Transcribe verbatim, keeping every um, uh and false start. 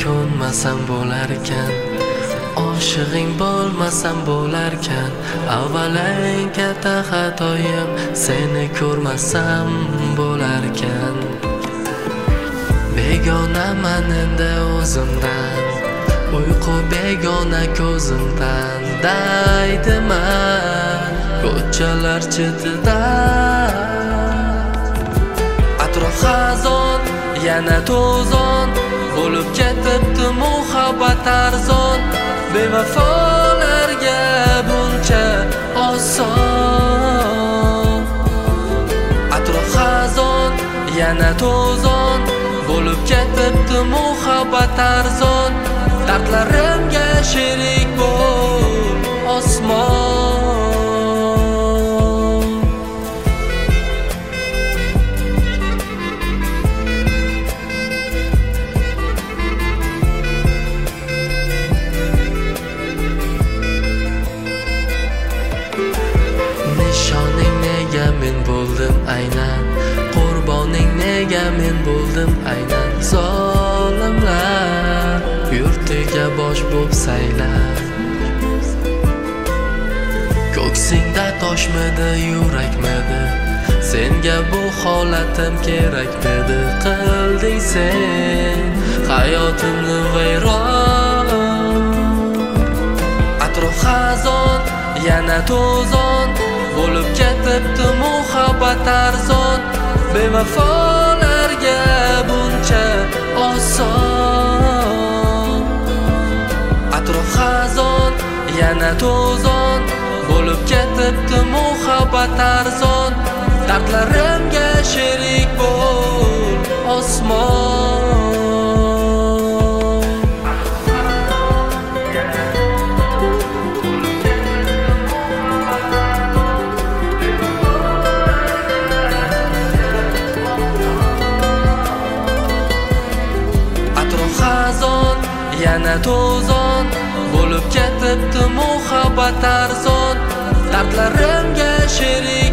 ko'nmasam bo'larkan, oshig'ing bo'lmasam bo'larkan. Avval eng katta xatoyim seni ko'rmasam bo'larkan. Begonaman endi o'zimdan, uyqu begona ko'zimdan. Daydiman ko'chalar chetida, atrof xazon yana to'zon bo'lib ketibdi muhabbat arzon. Bevafolarga buncha oson, atrof xazon yana to'zon bo'lib ketibdi muhabbat arzon. Dardlarimga sherik bo'l osmon. Nishoning nega men bo'ldim aynan, qurboning nega men bo'ldim aynan. Zolimlar yurtiga bosh bo'p saylar, ko'ksingda toshmidi yurakmidi, senga bu holatim kerakmidi. Qilding sen hayotimni vayron, atrof xazon yana to'zon bo'lib ketibdi muhabbat arzon. Bevafolarga buncha oson, atrof xazon yana to'zon bo'lib ketibdi muhabbat arzon. Dardlarimga sherik bo'l osmon. Xazon yana to'zon bo'lib ketibdi muhabbat arzon. Dardlarimga sherik